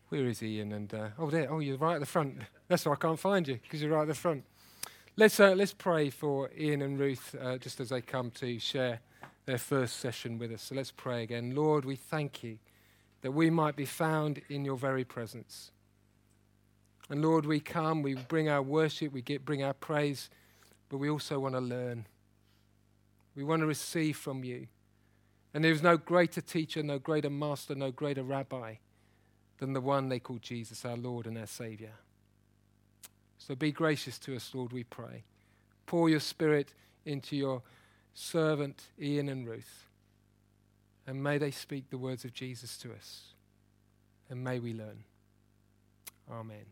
Where is Ian? And there. Oh, you're right at the front. That's why I can't find you, because you're right at the front. Let's pray for Ian and Ruth just as they come to share their first session with us. So let's pray again. Lord, we thank you that we might be found in your very presence. And Lord, we come, we bring our worship, bring our praise, but we also want to learn. We want to receive from you. And there is no greater teacher, no greater master, no greater rabbi than the one they call Jesus, our Lord and our Saviour. So be gracious to us, Lord, we pray. Pour your Spirit into your servant, Ian and Ruth. And may they speak the words of Jesus to us. And may we learn. Amen.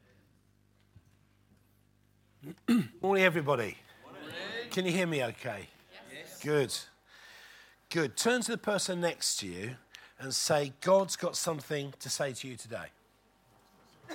Morning, everybody. Morning. Can you hear me okay? Yes. Good. Turn to the person next to you and say, God's got something to say to you today. Do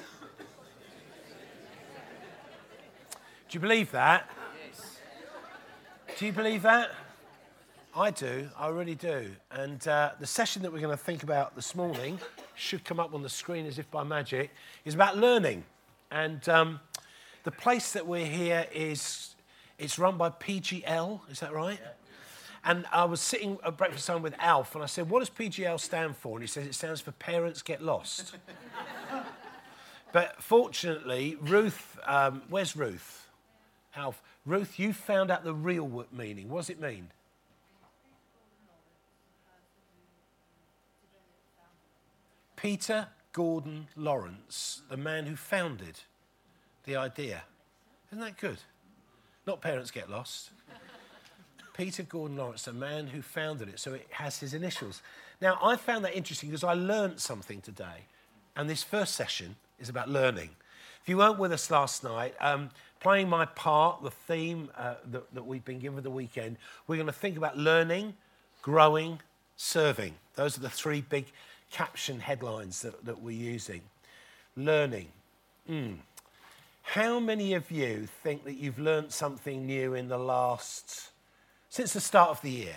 you believe that? Yes. Do you believe that? I do. I really do. And the session that we're going to think about this morning should come up on the screen as if by magic, is about learning. And the place that we're here it's run by PGL, is that right? Yeah. And I was sitting at breakfast time with Alf, and I said, what does PGL stand for? And he says, it stands for Parents Get Lost. But fortunately, Ruth, where's Ruth? Alf, Ruth, you found out the real meaning. What does it mean? Peter Gordon Lawrence, the man who founded the idea. Isn't that good? Not Parents Get Lost. Peter Gordon Lawrence, the man who founded it, so it has his initials. Now, I found that interesting because I learned something today, and this first session is about learning. If you weren't with us last night, playing my part, the theme that we've been given for the weekend, we're going to think about learning, growing, serving. Those are the three big caption headlines that we're using. Learning. How many of you think that you've learned something new since the start of the year?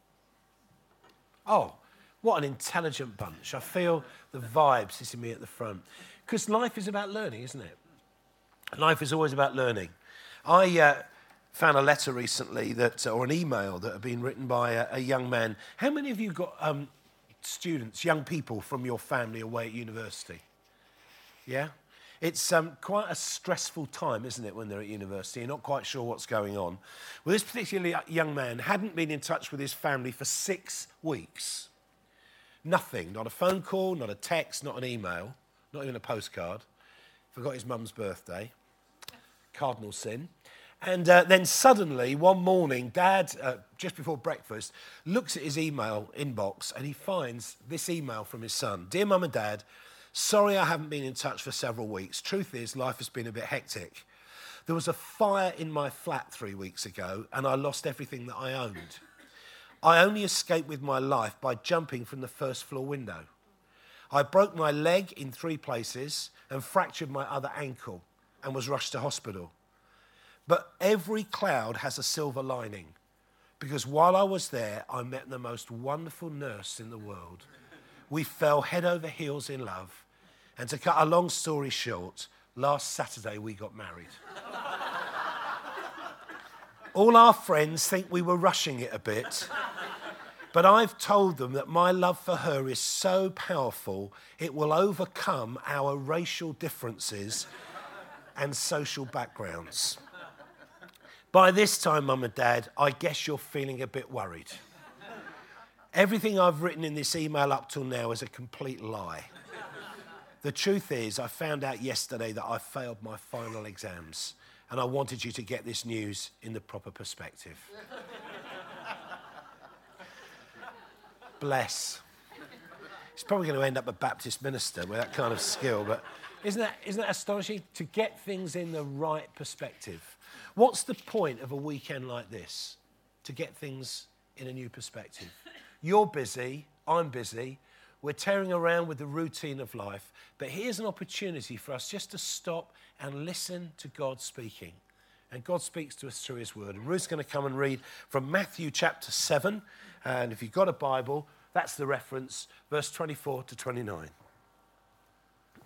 Oh, what an intelligent bunch. I feel the vibes hitting me at the front. Because life is about learning, isn't it? Life is always about learning. I found a letter recently or an email that had been written by a young man. How many of you got students, young people from your family away at university? Yeah? It's quite a stressful time, isn't it, when they're at university? You're not quite sure what's going on. Well, this particular young man hadn't been in touch with his family for 6 weeks. Nothing, not a phone call, not a text, not an email, not even a postcard. Forgot his mum's birthday. Cardinal sin. And then suddenly, one morning, Dad, just before breakfast, looks at his email inbox and he finds this email from his son. Dear Mum and Dad, sorry I haven't been in touch for several weeks. Truth is, life has been a bit hectic. There was a fire in my flat 3 weeks ago and I lost everything that I owned. I only escaped with my life by jumping from the first floor window. I broke my leg in 3 places and fractured my other ankle and was rushed to hospital. But every cloud has a silver lining because while I was there, I met the most wonderful nurse in the world. We fell head over heels in love. And to cut a long story short, last Saturday we got married. All our friends think we were rushing it a bit, but I've told them that my love for her is so powerful, it will overcome our racial differences and social backgrounds. By this time, Mum and Dad, I guess you're feeling a bit worried. Everything I've written in this email up till now is a complete lie. The truth is, I found out yesterday that I failed my final exams, and I wanted you to get this news in the proper perspective. Bless. He's probably going to end up a Baptist minister with that kind of skill, but isn't that astonishing? To get things in the right perspective. What's the point of a weekend like this? To get things in a new perspective. You're busy, I'm busy, we're tearing around with the routine of life, but here's an opportunity for us just to stop and listen to God speaking. And God speaks to us through his word. And Ruth's going to come and read from Matthew chapter 7, and if you've got a Bible, that's the reference, verse 24 to 29.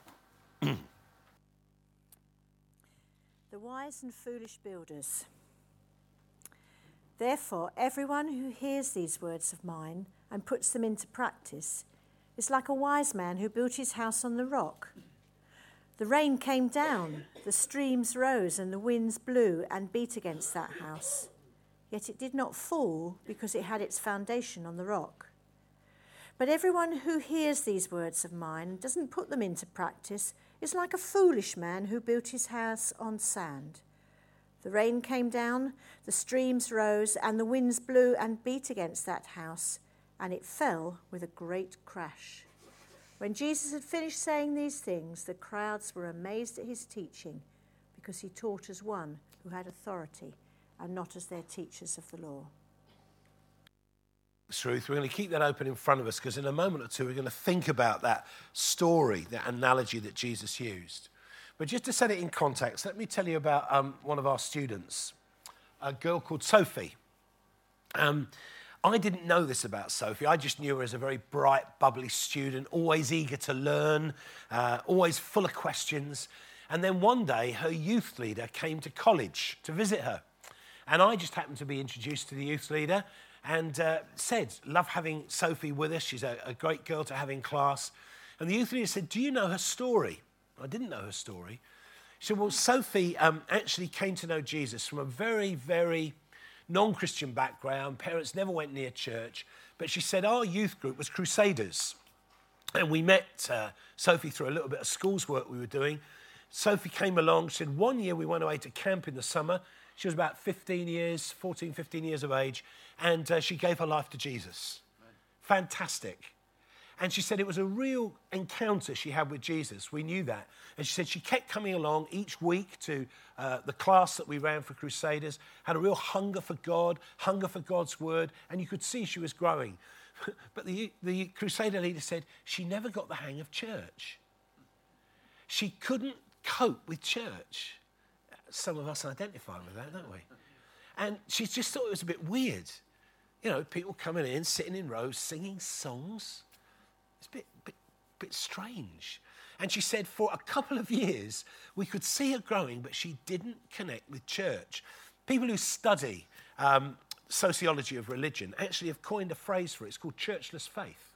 The wise and foolish builders. Therefore, everyone who hears these words of mine and puts them into practice is like a wise man who built his house on the rock. The rain came down, the streams rose, and the winds blew and beat against that house. Yet it did not fall because it had its foundation on the rock. But everyone who hears these words of mine and doesn't put them into practice is like a foolish man who built his house on sand. The rain came down, the streams rose, and the winds blew and beat against that house, and it fell with a great crash. When Jesus had finished saying these things, the crowds were amazed at his teaching, because he taught as one who had authority and not as their teachers of the law. Ruth, we're going to keep that open in front of us because in a moment or two we're going to think about that story, that analogy that Jesus used. But just to set it in context, let me tell you about one of our students, a girl called Sophie. I didn't know this about Sophie. I just knew her as a very bright, bubbly student, always eager to learn, always full of questions. And then one day her youth leader came to college to visit her. And I just happened to be introduced to the youth leader and said, love having Sophie with us. She's a great girl to have in class. And the youth leader said, do you know her story? I didn't know her story. She said, well, Sophie actually came to know Jesus from a very, very non-Christian background. Parents never went near church. But she said our youth group was Crusaders. And we met Sophie through a little bit of schools work we were doing. Sophie came along. She said, one year we went away to camp in the summer. She was about 14, 15 years of age. And she gave her life to Jesus. Fantastic. And she said it was a real encounter she had with Jesus. We knew that. And she said she kept coming along each week to the class that we ran for Crusaders, had a real hunger for God, hunger for God's word, and you could see she was growing. But the Crusader leader said she never got the hang of church. She couldn't cope with church. Some of us identify with that, don't we? And she just thought it was a bit weird. You know, people coming in, sitting in rows, singing songs. It's a bit strange. And she said for a couple of years, we could see her growing, but she didn't connect with church. People who study sociology of religion actually have coined a phrase for it. It's called churchless faith.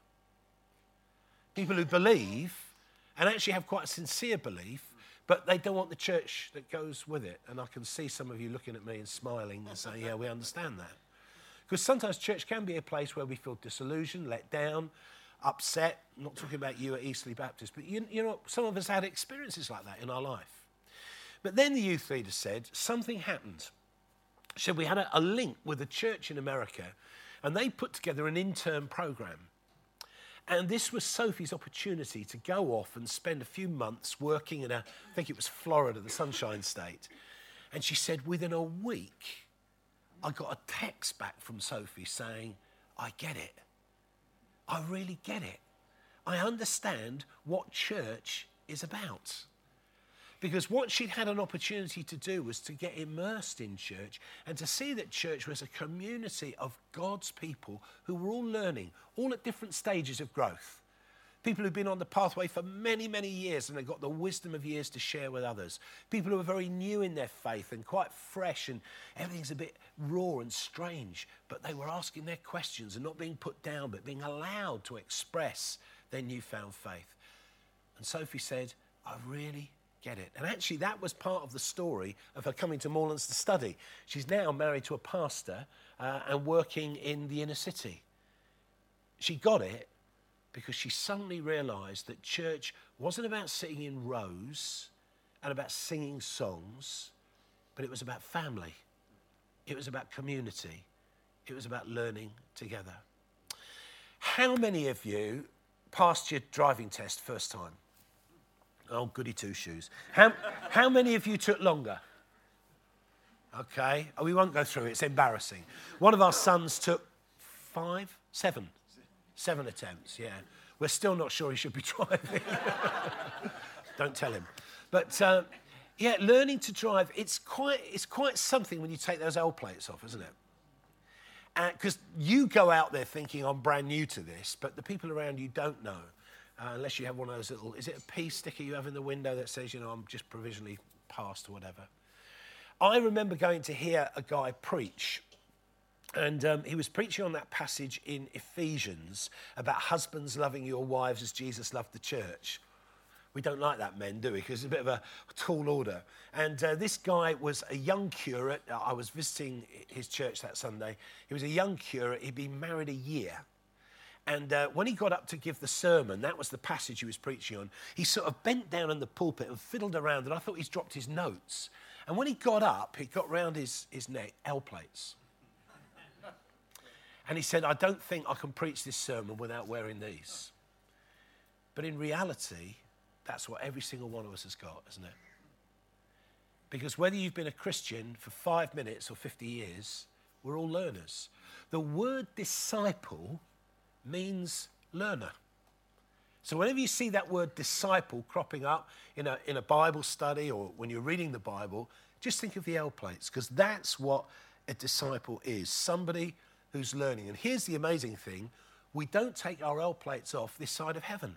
People who believe and actually have quite a sincere belief, but they don't want the church that goes with it. And I can see some of you looking at me and smiling and saying, yeah, we understand that. Because sometimes church can be a place where we feel disillusioned, let down, upset. I'm not talking about you at Eastleigh Baptist, but you know, some of us had experiences like that in our life. But then the youth leader said something happened. She said we had a link with a church in America, and they put together an intern program. And this was Sophie's opportunity to go off and spend a few months working in I think it was Florida, the Sunshine State. And she said within a week, I got a text back from Sophie saying, I get it. I really get it. I understand what church is about. Because what she'd had an opportunity to do was to get immersed in church and to see that church was a community of God's people who were all learning, all at different stages of growth. People who've been on the pathway for many, many years and they've got the wisdom of years to share with others. People who are very new in their faith and quite fresh and everything's a bit raw and strange, but they were asking their questions and not being put down, but being allowed to express their newfound faith. And Sophie said, I really get it. And actually that was part of the story of her coming to Moorlands to study. She's now married to a pastor and working in the inner city. She got it because she suddenly realised that church wasn't about sitting in rows and about singing songs, but it was about family. It was about community. It was about learning together. How many of you passed your driving test first time? Oh, goody two-shoes. How many of you took longer? Okay, we won't go through it. It's embarrassing. One of our sons took 7 attempts, yeah. We're still not sure he should be driving. Don't tell him. But, yeah, learning to drive, it's quite something when you take those L plates off, isn't it? Because you go out there thinking, I'm brand new to this, but the people around you don't know. unless you have one of those little, is it a P sticker you have in the window that says, I'm just provisionally passed or whatever. I remember going to hear a guy preach, and he was preaching on that passage in Ephesians about husbands loving your wives as Jesus loved the church. We don't like that, men, do we? Because it's a bit of a tall order. And this guy was a young curate. I was visiting his church that Sunday. He was a young curate. He'd been married a year. And when he got up to give the sermon, that was the passage he was preaching on, he sort of bent down in the pulpit and fiddled around, and I thought he's dropped his notes. And when he got up, he got round his neck, L plates. And he said, I don't think I can preach this sermon without wearing these. But in reality, that's what every single one of us has got, isn't it? Because whether you've been a Christian for 5 minutes or 50 years, we're all learners. The word disciple means learner. So whenever you see that word disciple cropping up in a Bible study or when you're reading the Bible, just think of the L plates, because that's what a disciple is, somebody who's learning. And here's the amazing thing, we don't take our L plates off this side of heaven.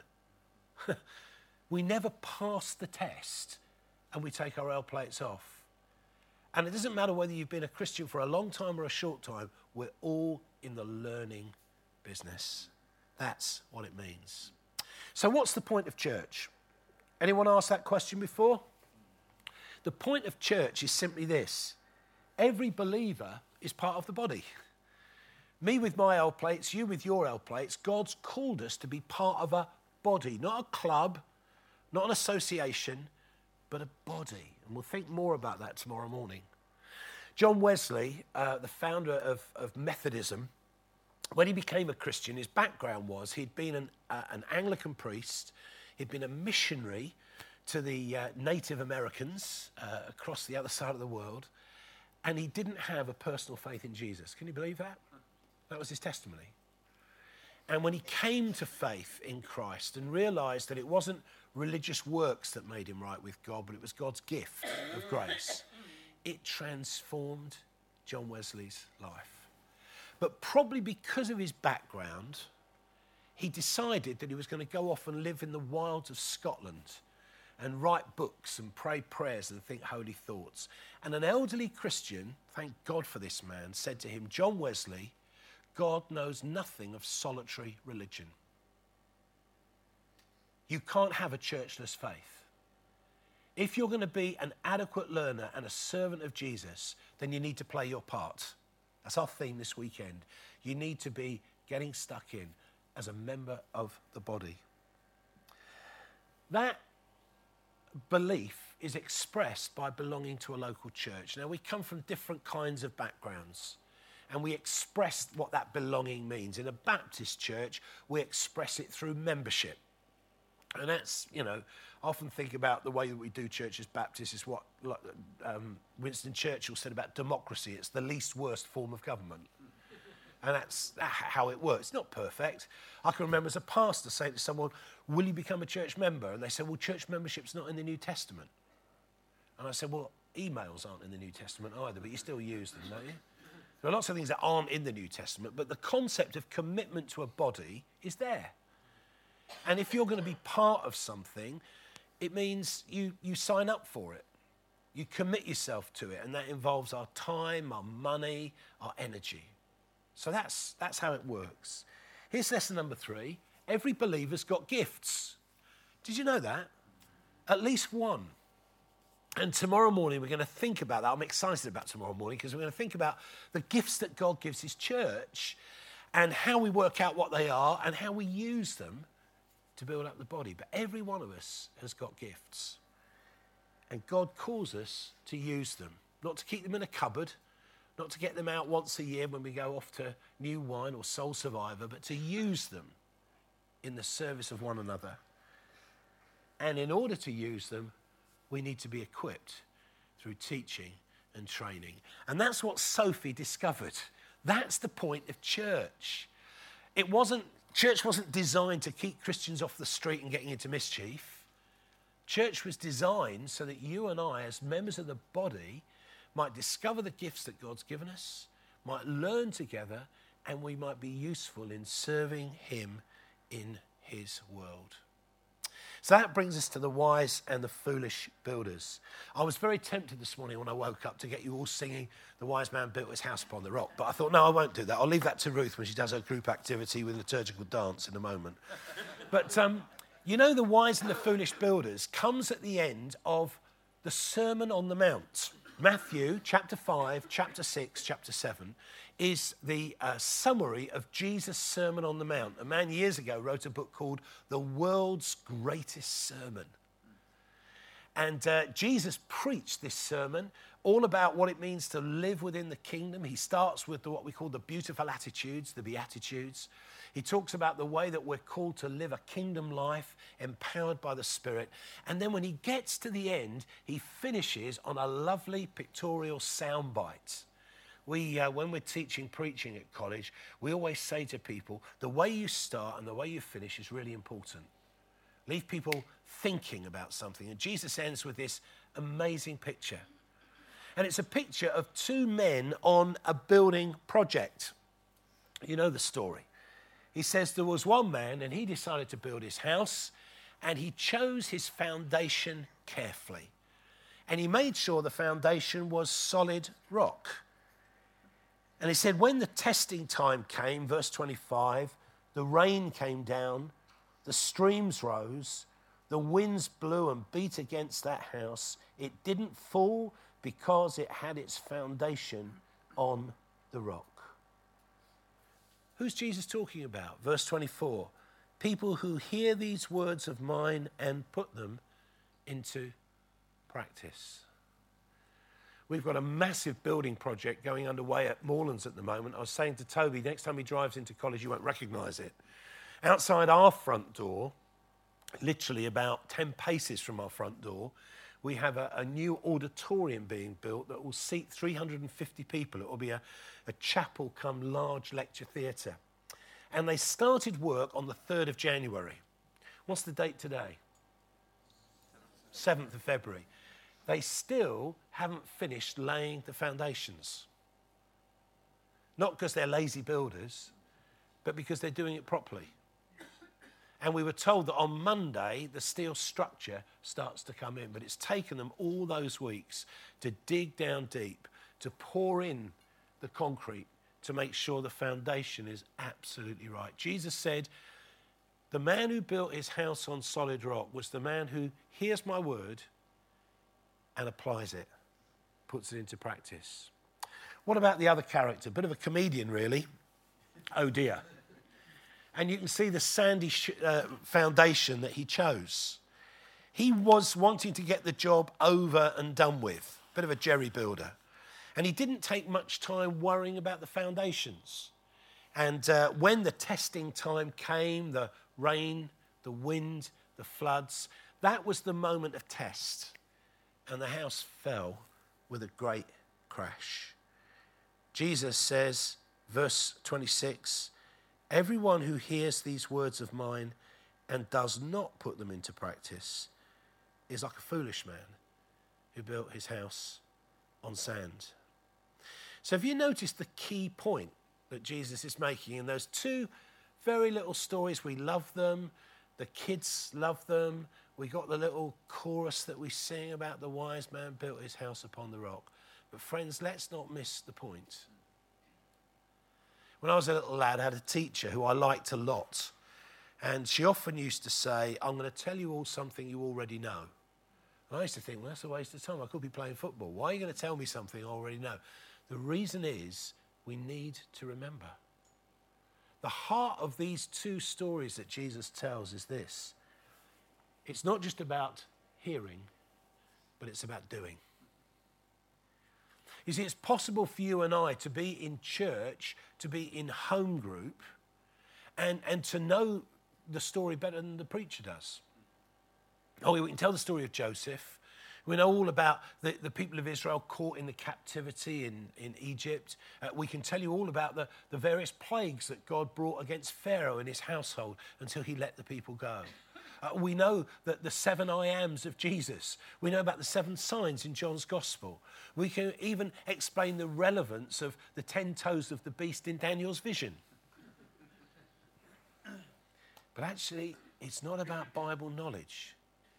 We never pass the test and we take our L plates off. And it doesn't matter whether you've been a Christian for a long time or a short time, we're all in the learning business. That's what it means. So what's the point of church? Anyone asked that question before? The point of church is simply this. Every believer is part of the body. Me with my L plates, you with your L plates. God's called us to be part of a body, not a club, not an association, but a body. And we'll think more about that tomorrow morning. John Wesley, the founder of Methodism, when he became a Christian, his background was he'd been an Anglican priest, he'd been a missionary to the Native Americans across the other side of the world, and he didn't have a personal faith in Jesus. Can you believe that? That was his testimony. And when he came to faith in Christ and realised that it wasn't religious works that made him right with God, but it was God's gift of grace, it transformed John Wesley's life. But probably because of his background, he decided that he was going to go off and live in the wilds of Scotland and write books and pray prayers and think holy thoughts. And an elderly Christian, thank God for this man, said to him, John Wesley, God knows nothing of solitary religion. You can't have a churchless faith. If you're going to be an adequate learner and a servant of Jesus, then you need to play your part. That's our theme this weekend. You need to be getting stuck in as a member of the body. That belief is expressed by belonging to a local church. Now, we come from different kinds of backgrounds, and we express what that belonging means. In a Baptist church, we express it through membership. And that's, I often think about the way that we do church as Baptists is what Winston Churchill said about democracy. It's the least worst form of government. And that's how it works. It's not perfect. I can remember as a pastor saying to someone, will you become a church member? And they said, well, church membership's not in the New Testament. And I said, well, emails aren't in the New Testament either, but you still use them, don't you? There are lots of things that aren't in the New Testament, but the concept of commitment to a body is there. And if you're going to be part of something, it means you sign up for it. You commit yourself to it, and that involves our time, our money, our energy. So that's how it works. Here's lesson number 3. Every believer's got gifts. Did you know that? At least one. And tomorrow morning, we're going to think about that. I'm excited about tomorrow morning because we're going to think about the gifts that God gives his church and how we work out what they are and how we use them to build up the body. But every one of us has got gifts. And God calls us to use them, not to keep them in a cupboard, not to get them out once a year when we go off to New Wine or Soul Survivor, but to use them in the service of one another. And in order to use them, we need to be equipped through teaching and training. And that's what Sophie discovered. That's the point of church. Church wasn't designed to keep Christians off the street and getting into mischief. Church was designed so that you and I, as members of the body, might discover the gifts that God's given us, might learn together, and we might be useful in serving him in his world. So that brings us to the wise and the foolish builders. I was very tempted this morning when I woke up to get you all singing The Wise Man Built His House Upon the Rock. But I thought, no, I won't do that. I'll leave that to Ruth when she does her group activity with liturgical dance in a moment. But you know, the wise and the foolish builders comes at the end of the Sermon on the Mount. Matthew chapter 5, chapter 6, chapter 7 is the summary of Jesus' Sermon on the Mount. A man years ago wrote a book called The World's Greatest Sermon. And Jesus preached this sermon all about what it means to live within the kingdom. He starts with what we call the beautiful attitudes, the Beatitudes. He talks about the way that we're called to live a kingdom life empowered by the Spirit. And then when he gets to the end, he finishes on a lovely pictorial soundbite. When we're teaching preaching at college, we always say to people, the way you start and the way you finish is really important. Leave people thinking about something. And Jesus ends with this amazing picture. And it's a picture of two men on a building project. You know the story. He says there was one man and he decided to build his house and he chose his foundation carefully. And he made sure the foundation was solid rock. And he said when the testing time came, verse 25, the rain came down, the streams rose, the winds blew and beat against that house. It didn't fall because it had its foundation on the rock. Who's Jesus talking about? Verse 24, people who hear these words of mine and put them into practice. We've got a massive building project going underway at Moorlands at the moment. I was saying to Toby, next time he drives into college, you won't recognise it. Outside our front door, literally about 10 paces from our front door, we have a new auditorium being built that will seat 350 people. It will be a chapel come large lecture theatre. And they started work on the 3rd of January. What's the date today? 7th of February. They still haven't finished laying the foundations. Not because they're lazy builders, but because they're doing it properly. And we were told that on Monday, the steel structure starts to come in. But it's taken them all those weeks to dig down deep, to pour in the concrete, to make sure the foundation is absolutely right. Jesus said, the man who built his house on solid rock was the man who hears my word and applies it, puts it into practice. What about the other character? Bit of a comedian, really. Oh, dear. And you can see the sandy foundation that he chose. He was wanting to get the job over and done with. Bit of a jerry builder. And he didn't take much time worrying about the foundations. And when the testing time came, the rain, the wind, the floods, that was the moment of test. And the house fell with a great crash. Jesus says, verse 26, everyone who hears these words of mine and does not put them into practice is like a foolish man who built his house on sand. So have you noticed the key point that Jesus is making in those two very little stories? We love them. The kids love them. We got the little chorus that we sing about the wise man built his house upon the rock. But friends, let's not miss the point. When I was a little lad, I had a teacher who I liked a lot. And she often used to say, I'm going to tell you all something you already know. And I used to think, well, that's a waste of time. I could be playing football. Why are you going to tell me something I already know? The reason is we need to remember. The heart of these two stories that Jesus tells is this. It's not just about hearing, but it's about doing. You see, it's possible for you and I to be in church, to be in home group, and to know the story better than the preacher does. Oh, we can tell the story of Joseph. We know all about the people of Israel caught in the captivity in Egypt. We can tell you all about the various plagues that God brought against Pharaoh and his household until he let the people go. We know that the 7 I ams of Jesus. We know about the 7 signs in John's Gospel. We can even explain the relevance of the 10 toes of the beast in Daniel's vision. But actually, it's not about Bible knowledge.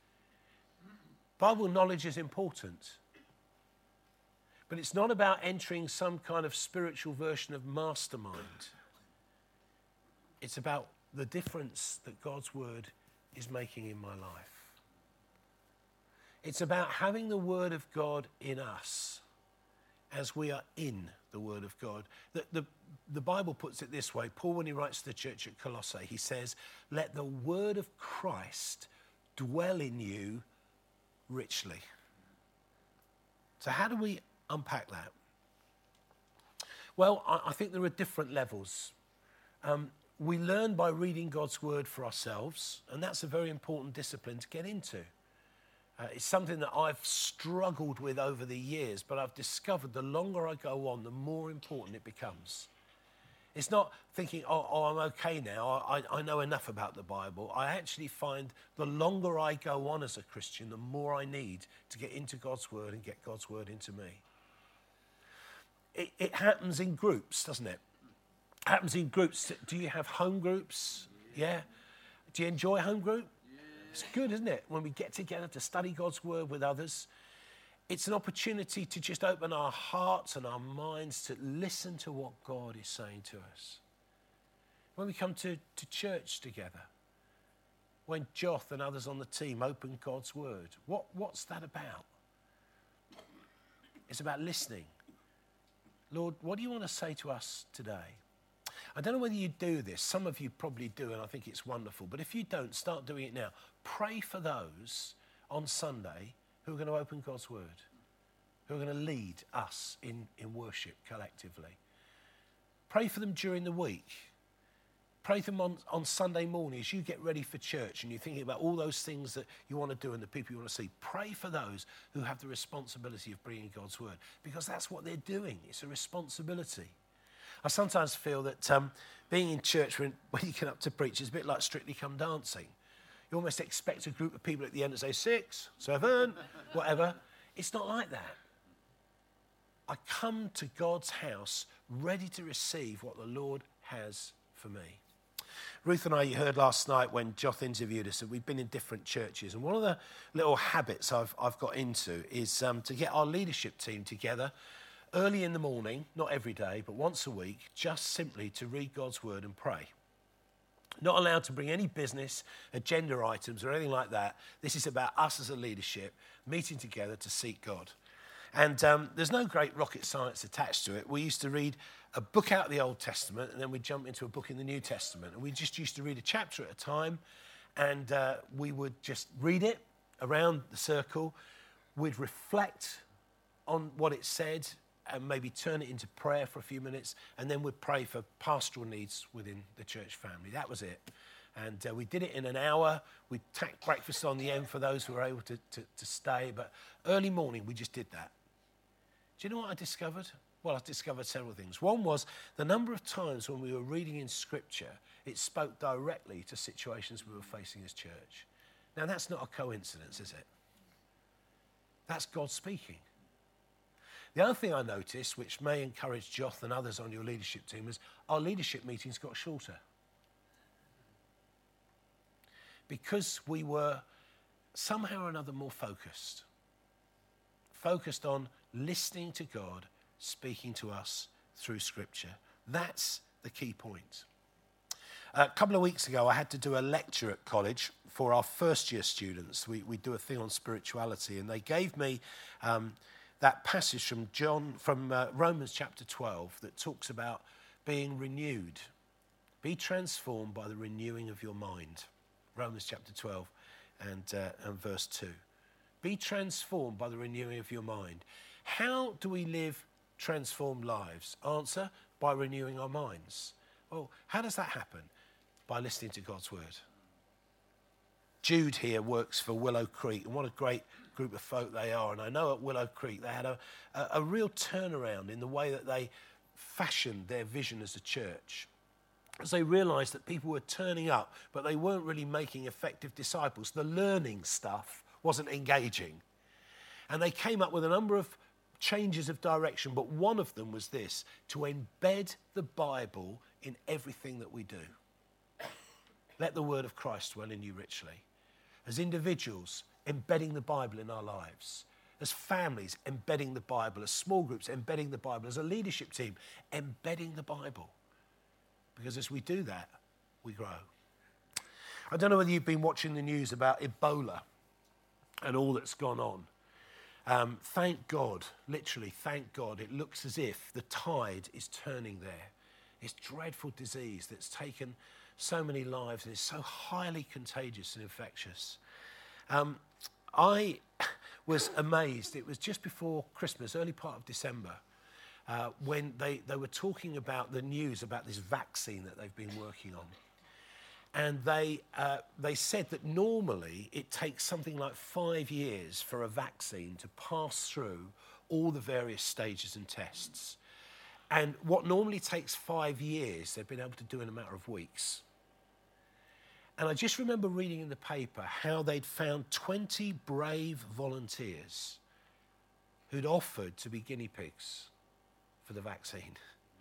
Bible knowledge is important. But it's not about entering some kind of spiritual version of mastermind. It's about the difference that God's word is making in my life. It's about having the word of God in us as we are in the word of God. The Bible puts it this way. Paul, when he writes to the church at Colossae, he says, let the word of Christ dwell in you richly. So how do we unpack that? Well, I think there are different levels. We learn by reading God's word for ourselves, and that's a very important discipline to get into. It's something that I've struggled with over the years, but I've discovered the longer I go on, the more important it becomes. It's not thinking, oh, I'm okay now, I know enough about the Bible. I actually find the longer I go on as a Christian, the more I need to get into God's word and get God's word into me. It happens in groups, doesn't it? It happens in groups. Do you have home groups? Yeah? Do you enjoy home group? It's good, isn't it? When we get together to study God's word with others, it's an opportunity to just open our hearts and our minds to listen to what God is saying to us. When we come to church together, when Joth and others on the team open God's word, what's that about? It's about listening. Lord, what do you want to say to us today? I don't know whether you do this. Some of you probably do, and I think it's wonderful. But if you don't, start doing it now. Pray for those on Sunday who are going to open God's word, who are going to lead us in worship collectively. Pray for them during the week. Pray for them on Sunday morning as you get ready for church and you're thinking about all those things that you want to do and the people you want to see. Pray for those who have the responsibility of bringing God's word, because that's what they're doing. It's a responsibility. I sometimes feel that being in church when you get up to preach is a bit like Strictly Come Dancing. You almost expect a group of people at the end to say 6, 7, whatever. It's not like that. I come to God's house ready to receive what the Lord has for me. Ruth and I, you heard last night when Joth interviewed us, that we've been in different churches. And one of the little habits I've got into is to get our leadership team together early in the morning, not every day, but once a week, just simply to read God's word and pray. Not allowed to bring any business, agenda items or anything like that. This is about us as a leadership meeting together to seek God. And there's no great rocket science attached to it. We used to read a book out of the Old Testament and then we'd jump into a book in the New Testament. And we just used to read a chapter at a time, and we would just read it around the circle. We'd reflect on what it said and maybe turn it into prayer for a few minutes, and then we'd pray for pastoral needs within the church family. That was it. And we did it in an hour. We'd tack breakfast on the end for those who were able to stay. But early morning, we just did that. Do you know what I discovered? Well, I discovered several things. One was the number of times when we were reading in Scripture, it spoke directly to situations we were facing as church. Now, that's not a coincidence, is it? That's God speaking. The other thing I noticed, which may encourage Joth and others on your leadership team, is our leadership meetings got shorter. Because we were somehow or another more focused on listening to God speaking to us through Scripture. That's the key point. A couple of weeks ago, I had to do a lecture at college for our first-year students. We do a thing on spirituality, and they gave me that passage from Romans chapter 12 that talks about being renewed. Be transformed by the renewing of your mind. Romans chapter 12 and verse 2. Be transformed by the renewing of your mind. How do we live transformed lives? Answer, by renewing our minds. Well, how does that happen? By listening to God's word. Jude here works for Willow Creek, and what a great group of folk they are. And I know at Willow Creek they had a real turnaround in the way that they fashioned their vision as a church. As they realised that people were turning up, but they weren't really making effective disciples. The learning stuff wasn't engaging. And they came up with a number of changes of direction, but one of them was this: to embed the Bible in everything that we do. let the word of Christ dwell in you richly. As individuals, embedding the Bible in our lives. As families, embedding the Bible. As small groups, embedding the Bible. As a leadership team, embedding the Bible. Because as we do that, we grow. I don't know whether you've been watching the news about Ebola and all that's gone on. Thank God, literally, thank God, it looks as if the tide is turning there. It's dreadful disease that's taken so many lives and is so highly contagious and infectious. I was amazed. It was just before Christmas, early part of December, when they were talking about the news about this vaccine that they've been working on. And they said that normally it takes something like 5 years for a vaccine to pass through all the various stages and tests. And what normally takes 5 years, they've been able to do in a matter of weeks. And I just remember reading in the paper how they'd found 20 brave volunteers who'd offered to be guinea pigs for the vaccine.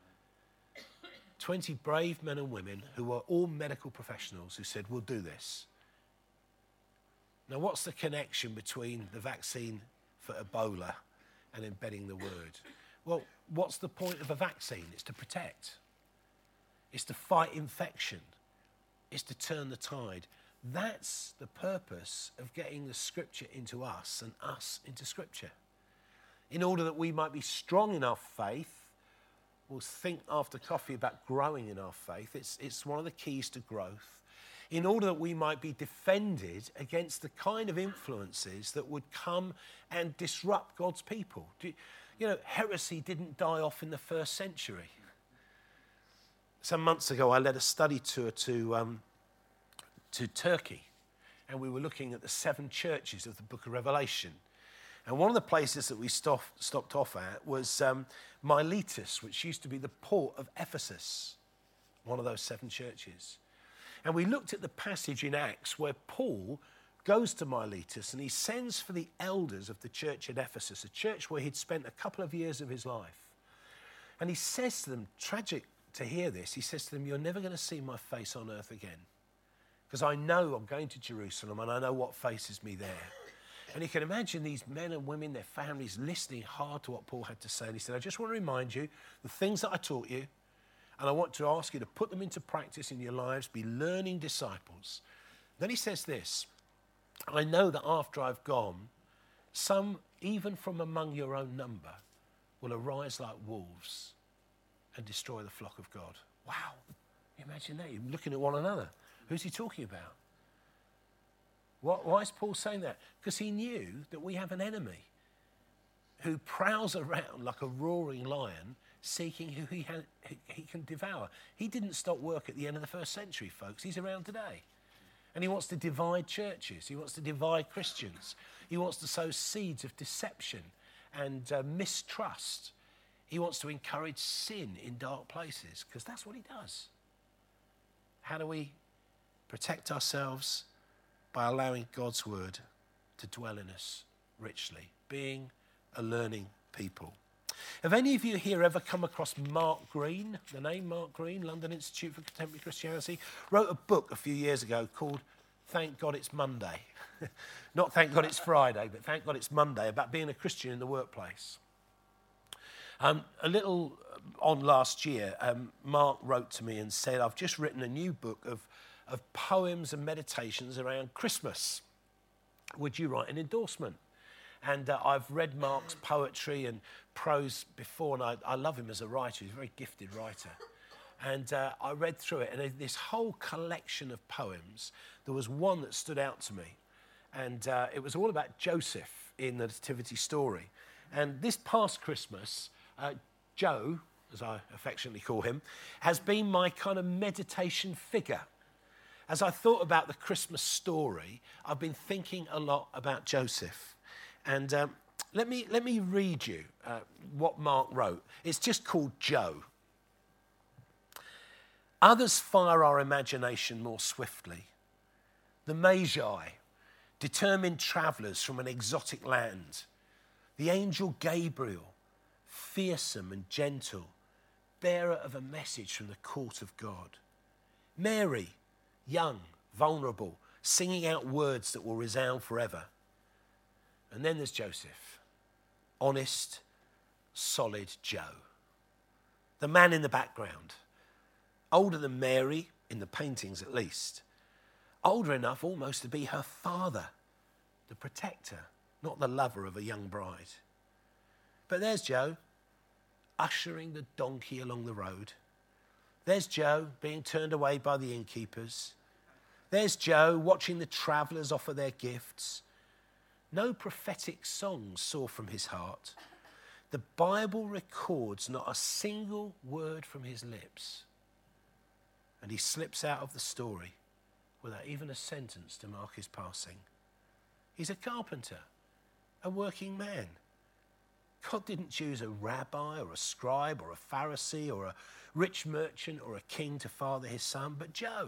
20 brave men and women who were all medical professionals who said, we'll do this. Now, what's the connection between the vaccine for Ebola and embedding the word? Well, what's the point of a vaccine? It's to protect. It's to fight infection. It's to turn the tide. That's the purpose of getting the scripture into us and us into scripture. In order that we might be strong in our faith. We'll think after coffee about growing in our faith. It's one of the keys to growth. In order that we might be defended against the kind of influences that would come and disrupt God's people. You know, heresy didn't die off in the first century. Some months ago, I led a study tour to Turkey, and we were looking at the 7 churches of the book of Revelation. And one of the places that we stopped off at was Miletus, which used to be the port of Ephesus, one of those 7 churches. And we looked at the passage in Acts where Paul goes to Miletus and he sends for the elders of the church at Ephesus, a church where he'd spent a couple of years of his life. And he says to them, tragic to hear this, he says to them, you're never going to see my face on earth again. Because I know I'm going to Jerusalem and I know what faces me there. And you can imagine these men and women, their families, listening hard to what Paul had to say. And he said, I just want to remind you the things that I taught you, and I want to ask you to put them into practice in your lives, be learning disciples. Then he says this, I know that after I've gone, some, even from among your own number, will arise like wolves and destroy the flock of God. Wow. Imagine that. You're looking at one another. Who's he talking about? Why is Paul saying that? Because he knew that we have an enemy who prowls around like a roaring lion, seeking who he can devour. He didn't stop work at the end of the first century, folks. He's around today. And he wants to divide churches. He wants to divide Christians. He wants to sow seeds of deception and mistrust. He wants to encourage sin in dark places, because that's what he does. How do we protect ourselves? By allowing God's word to dwell in us richly, being a learning people. Have any of you here ever come across Mark Green, the name Mark Green, London Institute for Contemporary Christianity? Wrote a book a few years ago called Thank God It's Monday. Not Thank God It's Friday, but Thank God It's Monday, about being a Christian in the workplace. A little on last year, Mark wrote to me and said, I've just written a new book of poems and meditations around Christmas. Would you write an endorsement? And I've read Mark's poetry and prose before, and I love him as a writer. He's a very gifted writer. And I read through it, and this whole collection of poems, there was one that stood out to me. And it was all about Joseph in the Nativity story. And this past Christmas, Joe, as I affectionately call him, has been my kind of meditation figure. As I thought about the Christmas story, I've been thinking a lot about Joseph. And let me read you what Mark wrote. It's just called Joe. Others fire our imagination more swiftly. The Magi, determined travellers from an exotic land. The angel Gabriel, fearsome and gentle, bearer of a message from the court of God. Mary, young, vulnerable, singing out words that will resound forever. And then there's Joseph, honest, solid Joe, the man in the background, older than Mary, in the paintings at least, older enough almost to be her father, the protector, not the lover of a young bride. But there's Joe, ushering the donkey along the road. There's Joe being turned away by the innkeepers. There's Joe watching the travellers offer their gifts. No prophetic songs soar from his heart. The Bible records not a single word from his lips. And he slips out of the story without even a sentence to mark his passing. He's a carpenter, a working man. God didn't choose a rabbi or a scribe or a Pharisee or a rich merchant or a king to father his son, but Joe,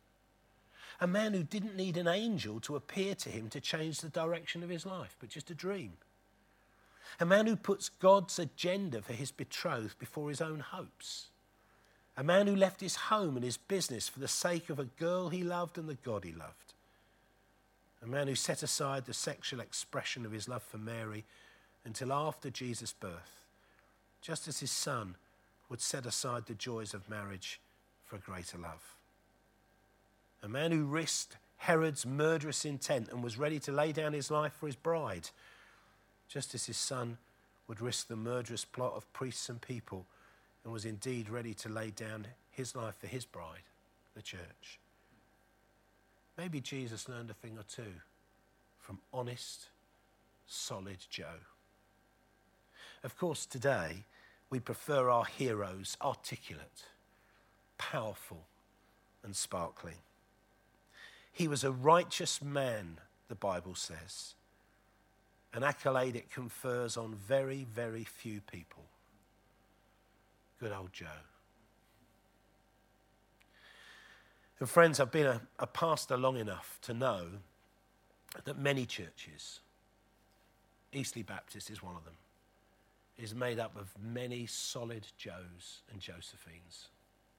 a man who didn't need an angel to appear to him to change the direction of his life, but just a dream. A man who puts God's agenda for his betrothed before his own hopes. A man who left his home and his business for the sake of a girl he loved and the God he loved. A man who set aside the sexual expression of his love for Mary until after Jesus' birth, just as his son would set aside the joys of marriage for a greater love. A man who risked Herod's murderous intent and was ready to lay down his life for his bride, just as his son would risk the murderous plot of priests and people and was indeed ready to lay down his life for his bride, the church. Maybe Jesus learned a thing or two from honest, solid Joe. Of course, today, we prefer our heroes articulate, powerful, and sparkling. He was a righteous man, the Bible says, an accolade it confers on very, very few people. Good old Joe. And friends, I've been a pastor long enough to know that many churches, Eastleigh Baptist is one of them, is made up of many solid Joes and Josephines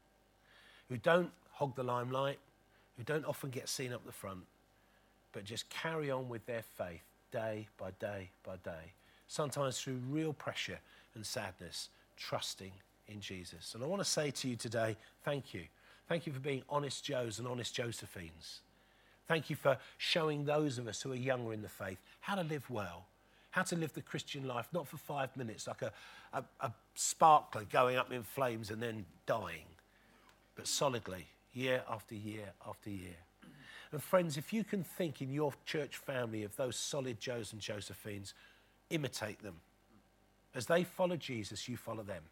who don't hog the limelight, who don't often get seen up the front, but just carry on with their faith day by day by day, sometimes through real pressure and sadness, trusting in Jesus. And I want to say to you today, thank you. Thank you for being honest Joes and honest Josephines. Thank you for showing those of us who are younger in the faith how to live well, how to live the Christian life, not for 5 minutes, like a sparkler going up in flames and then dying, but solidly, year after year after year. And friends, if you can think in your church family of those solid Joes and Josephines, imitate them. As they follow Jesus, you follow them.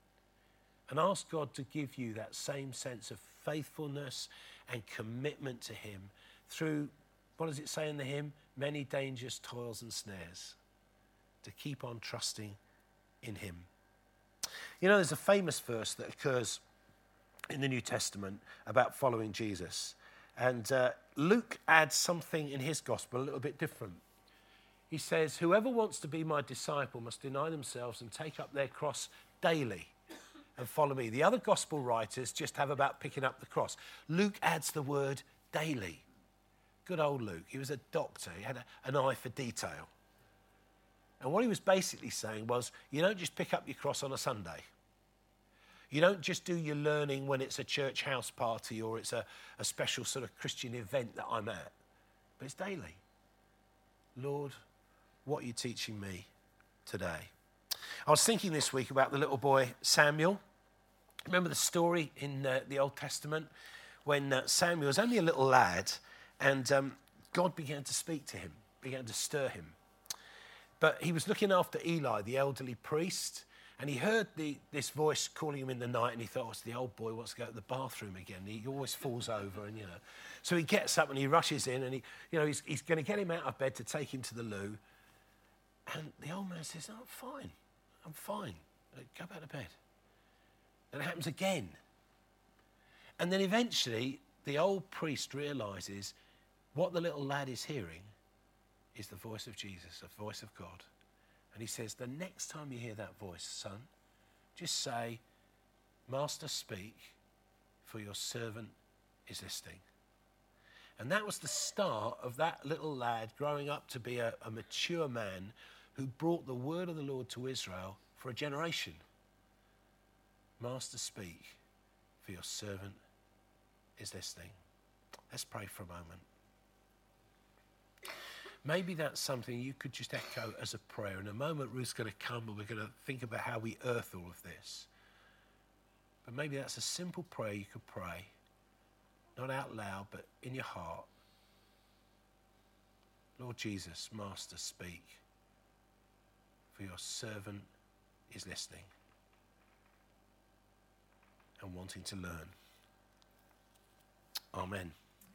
And ask God to give you that same sense of faithfulness and commitment to him through, what does it say in the hymn? Many dangers, toils and snares. To keep on trusting in him. You know, there's a famous verse that occurs in the New Testament about following Jesus. And Luke adds something in his gospel a little bit different. He says, whoever wants to be my disciple must deny themselves and take up their cross daily and follow me. The other gospel writers just have about picking up the cross. Luke adds the word daily. Good old Luke. He was a doctor. He had an eye for detail. And what he was basically saying was, you don't just pick up your cross on a Sunday. You don't just do your learning when it's a church house party or it's a special sort of Christian event that I'm at. But it's daily. Lord, what are you teaching me today? I was thinking this week about the little boy Samuel. Remember the story in the Old Testament when Samuel was only a little lad and God began to speak to him, began to stir him. But he was looking after Eli, the elderly priest, and he heard this voice calling him in the night, and he thought, oh, it's the old boy wants to go to the bathroom again. He always falls over, and So he gets up and he rushes in, and he's going to get him out of bed to take him to the loo. And the old man says, oh, I'm fine. Go back to bed. And it happens again. And then eventually, the old priest realises what the little lad is hearing is the voice of Jesus, the voice of God. And he says, the next time you hear that voice, son, just say, Master, speak, for your servant is listening. And that was the start of that little lad growing up to be a mature man who brought the word of the Lord to Israel for a generation. Master, speak, for your servant is listening. Let's pray for a moment. Maybe that's something you could just echo as a prayer. In a moment, Ruth's going to come and we're going to think about how we earth all of this. But maybe that's a simple prayer you could pray, not out loud, but in your heart. Lord Jesus, Master, speak, for your servant is listening and wanting to learn. Amen.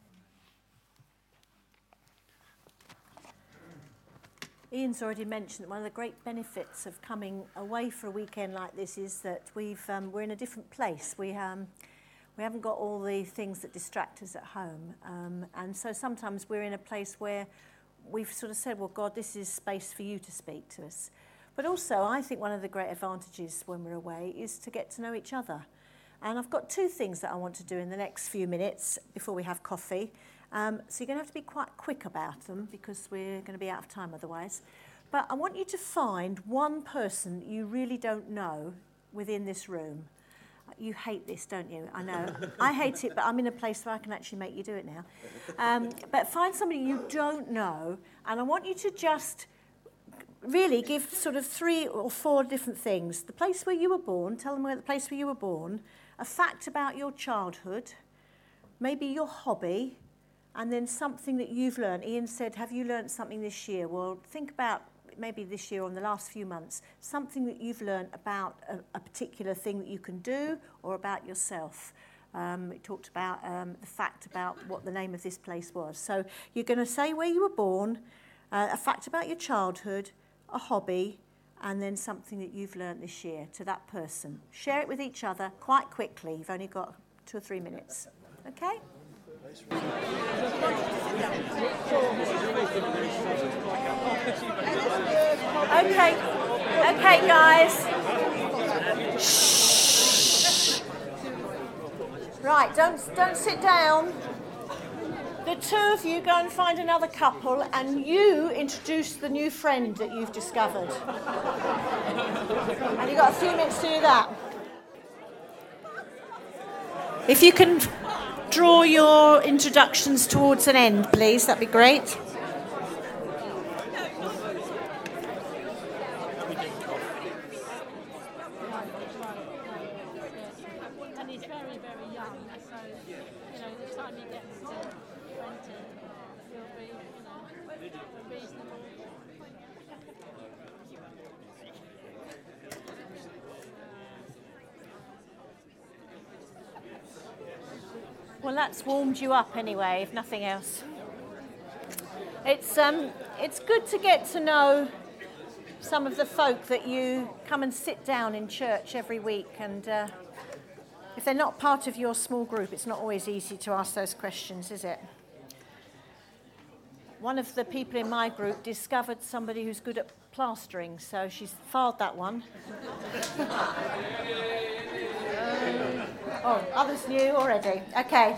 Ian's already mentioned that one of the great benefits of coming away for a weekend like this is that we're in a different place. We haven't got all the things that distract us at home. And so sometimes we're in a place where we've sort of said, well, God, this is space for you to speak to us. But also, I think one of the great advantages when we're away is to get to know each other. And I've got two things that I want to do in the next few minutes before we have coffee. So you're going to have to be quite quick about them because we're going to be out of time otherwise. But I want you to find one person you really don't know within this room. You hate this, don't you? I know. I hate it, but I'm in a place where I can actually make you do it now. But find somebody you don't know, and I want you to just really give sort of 3 or 4 different things. The place where you were born, tell them where the place where you were born, a fact about your childhood, maybe your hobby, and then something that you've learned. Ian said, have you learned something this year? Well, think about maybe this year or in the last few months, something that you've learned about a particular thing that you can do or about yourself. We talked about the fact about what the name of this place was. So you're going to say where you were born, a fact about your childhood, a hobby, and then something that you've learned this year to that person. Share it with each other quite quickly. You've only got 2 or 3 minutes. Okay? Okay, guys. Shh. Right, don't sit down. The 2 of you go and find another couple, and you introduce the new friend that you've discovered. And you've got a few minutes to do that. If you can draw your introductions towards an end, please, that'd be great. And he's very, very young, so, the time he gets to 20, he'll be, reasonable. Well, that's warmed you up anyway, if nothing else. It's good to get to know some of the folk that you come and sit down in church every week, and if they're not part of your small group, it's not always easy to ask those questions, is it? One of the people in my group discovered somebody who's good at plastering, so she's filed that one. Oh, others knew already. Okay.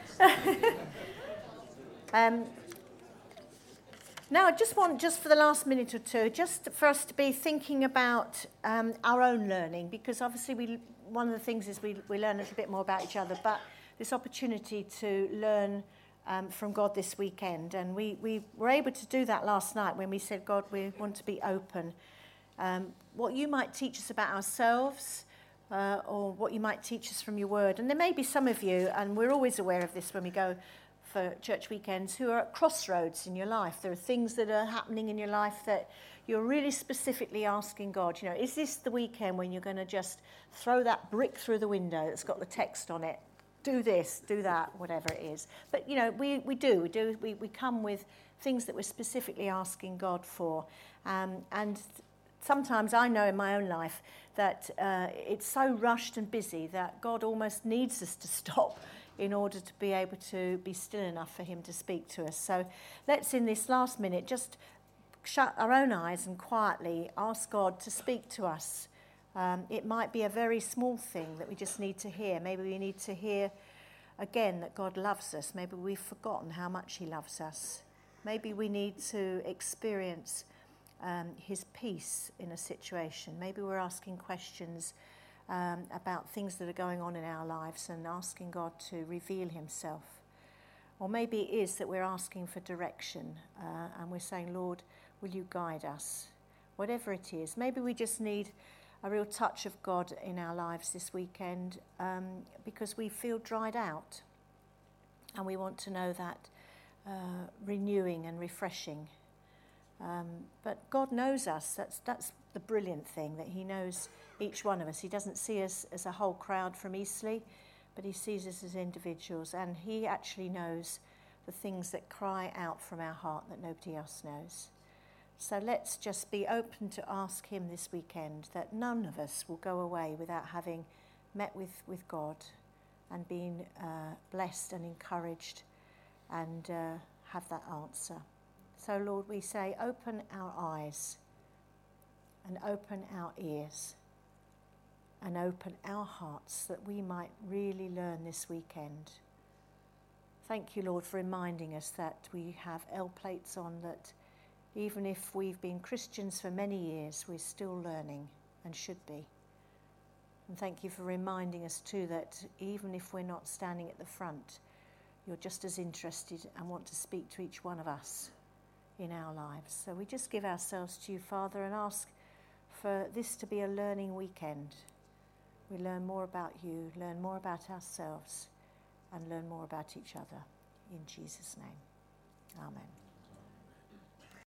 Now, I just want, for the last minute or two, just for us to be thinking about our own learning, because obviously one of the things is we learn a little bit more about each other, but this opportunity to learn from God this weekend. And we were able to do that last night when we said, God, we want to be open. What you might teach us about ourselves, or what you might teach us from your word. And there may be some of you, and we're always aware of this when we go for church weekends, who are at crossroads in your life. There are things that are happening in your life that you're really specifically asking God, is this the weekend when you're going to just throw that brick through the window that's got the text on it? Do this, do that, whatever it is. But, we come with things that we're specifically asking God for. And sometimes I know in my own life that it's so rushed and busy that God almost needs us to stop in order to be able to be still enough for him to speak to us. So let's, in this last minute, just shut our own eyes and quietly ask God to speak to us. It might be a very small thing that we just need to hear. Maybe we need to hear again, that God loves us. Maybe we've forgotten how much he loves us. Maybe we need to experience his peace in a situation. Maybe we're asking questions about things that are going on in our lives and asking God to reveal himself. Or maybe it is that we're asking for direction and we're saying, Lord, will you guide us? Whatever it is. Maybe we just need a real touch of God in our lives this weekend because we feel dried out and we want to know that renewing and refreshing. But God knows us. That's the brilliant thing, that he knows each one of us. He doesn't see us as a whole crowd from Eastleigh, but he sees us as individuals, and he actually knows the things that cry out from our heart that nobody else knows. So let's just be open to ask him this weekend that none of us will go away without having met with God and been blessed and encouraged and have that answer. So Lord, we say, open our eyes and open our ears and open our hearts that we might really learn this weekend. Thank you, Lord, for reminding us that we have L plates on, that even if we've been Christians for many years, we're still learning and should be. And thank you for reminding us too that even if we're not standing at the front, you're just as interested and want to speak to each one of us in our lives. So we just give ourselves to you, Father, and ask for this to be a learning weekend. We learn more about you, learn more about ourselves, and learn more about each other. In Jesus' name, amen.